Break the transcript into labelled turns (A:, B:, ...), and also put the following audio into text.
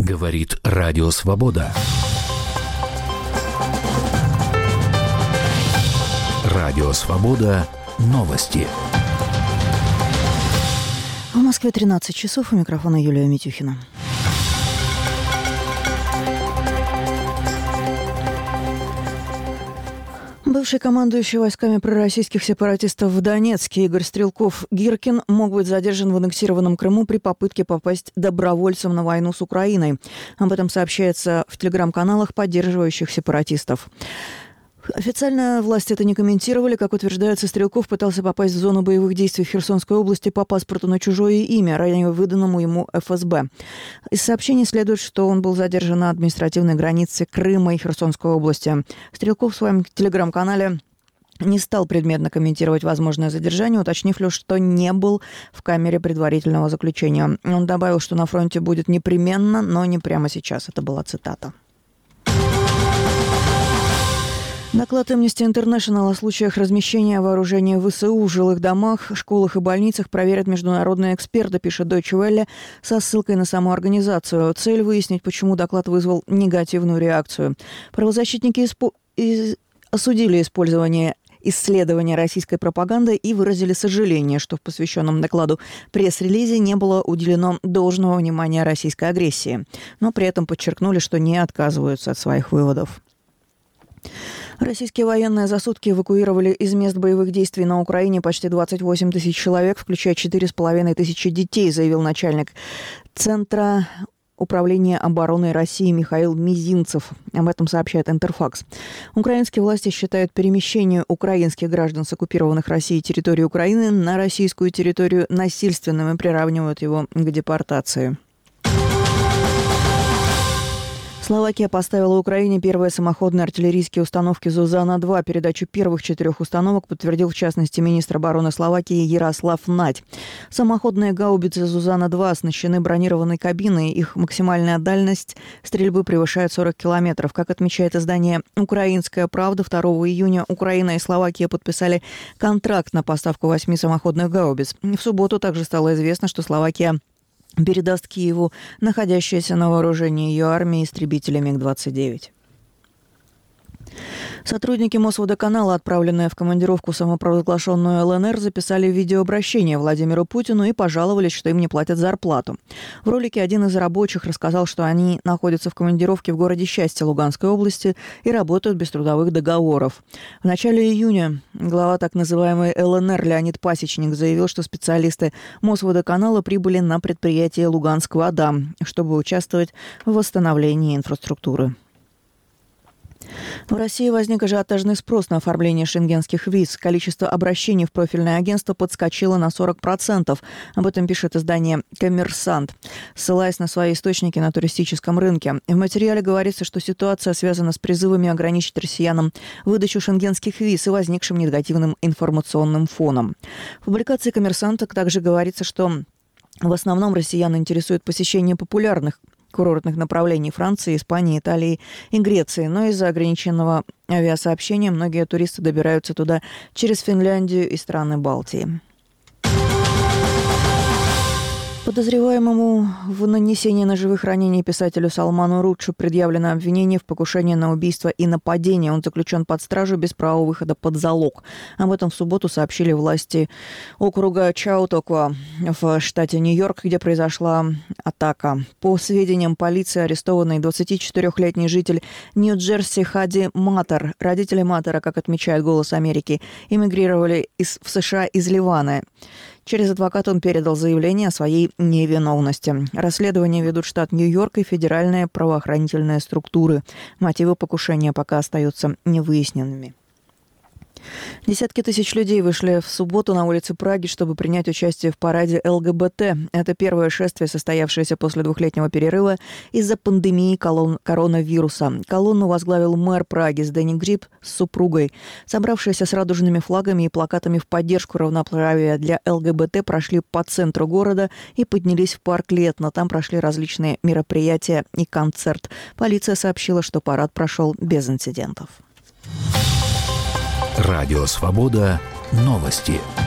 A: Говорит Радио Свобода. Радио Свобода. Новости.
B: В Москве 13 часов. У микрофона Юлия Митюхина. Бывший командующий войсками пророссийских сепаратистов в Донецке Игорь Стрелков-Гиркин мог быть задержан в аннексированном Крыму при попытке попасть добровольцем на войну с Украиной. Об этом сообщается в телеграм-каналах поддерживающих сепаратистов. Официально власти это не комментировали. Как утверждается, Стрелков пытался попасть в зону боевых действий в Херсонской области по паспорту на чужое имя, ранее выданному ему ФСБ. Из сообщений следует, что он был задержан на административной границе Крыма и Херсонской области. Стрелков в своем телеграм-канале не стал предметно комментировать возможное задержание, уточнив лишь, что не был в камере предварительного заключения. Он добавил, что на фронте будет непременно, но не прямо сейчас. Это была цитата. Доклад Amnesty International о случаях размещения вооружения в ВСУ в жилых домах, школах и больницах проверят международные эксперты, пишет Deutsche Welle со ссылкой на саму организацию. Цель выяснить, почему доклад вызвал негативную реакцию. Правозащитники осудили исследования российской пропаганды и выразили сожаление, что в посвященном докладу пресс-релизе не было уделено должного внимания российской агрессии. Но при этом подчеркнули, что не отказываются от своих выводов. Российские военные за сутки эвакуировали из мест боевых действий на Украине почти 28 тысяч человек, включая 4,5 тысячи детей, заявил начальник Центра управления обороной России Михаил Мизинцев. Об этом сообщает Интерфакс. Украинские власти считают перемещение украинских граждан с оккупированных Россией территорий Украины на российскую территорию насильственным и приравнивают его к депортации. Словакия поставила Украине первые самоходные артиллерийские установки «Зузана-2». Передачу первых 4 установок подтвердил, в частности, министр обороны Словакии Ярослав Надь. Самоходные гаубицы «Зузана-2» оснащены бронированной кабиной. Их максимальная дальность стрельбы превышает 40 километров. Как отмечает издание «Украинская правда», 2 июня Украина и Словакия подписали контракт на поставку 8 самоходных гаубиц. В субботу также стало известно, что Словакия передаст Киеву находящиеся на вооружении ее армии истребители МиГ-29. Сотрудники Мосводоканала, отправленные в командировку самопровозглашенную ЛНР, записали видеообращение Владимиру Путину и пожаловались, что им не платят зарплату. В ролике один из рабочих рассказал, что они находятся в командировке в городе Счастье Луганской области и работают без трудовых договоров. В начале июня глава так называемой ЛНР Леонид Пасечник заявил, что специалисты Мосводоканала прибыли на предприятие «Луганск-Вода», чтобы участвовать в восстановлении инфраструктуры. В России возник ажиотажный спрос на оформление шенгенских виз. Количество обращений в профильное агентство подскочило на 40%. Об этом пишет издание «Коммерсант», ссылаясь на свои источники на туристическом рынке. В материале говорится, что ситуация связана с призывами ограничить россиянам выдачу шенгенских виз и возникшим негативным информационным фоном. В публикации «Коммерсанта» также говорится, что в основном россиян интересует посещение популярных курортных направлений Франции, Испании, Италии и Греции. Но из-за ограниченного авиасообщения многие туристы добираются туда через Финляндию и страны Балтии. Подозреваемому в нанесении ножевых ранений писателю Салману Рудшу предъявлено обвинение в покушении на убийство и нападение. Он заключен под стражу без права выхода под залог. Об этом в субботу сообщили власти округа Чаутоква в штате Нью-Йорк, где произошла атака. По сведениям полиции, арестованный 24-летний житель Нью-Джерси Хади Матер. Родители Матера, как отмечает «Голос Америки», эмигрировали в США из Ливана. Через адвоката он передал заявление о своей невиновности. Расследование ведут штат Нью-Йорк и федеральные правоохранительные структуры. Мотивы покушения пока остаются невыясненными. Десятки тысяч людей вышли в субботу на улицы Праги, чтобы принять участие в параде ЛГБТ. Это первое шествие, состоявшееся после 2-летнего перерыва из-за пандемии коронавируса. Колонну возглавил мэр Праги Здени Гриб с супругой. Собравшиеся с радужными флагами и плакатами в поддержку равноправия для ЛГБТ прошли по центру города и поднялись в парк Летно. Там прошли различные мероприятия и концерт. Полиция сообщила, что парад прошел без инцидентов.
A: Радио Свобода. Новости.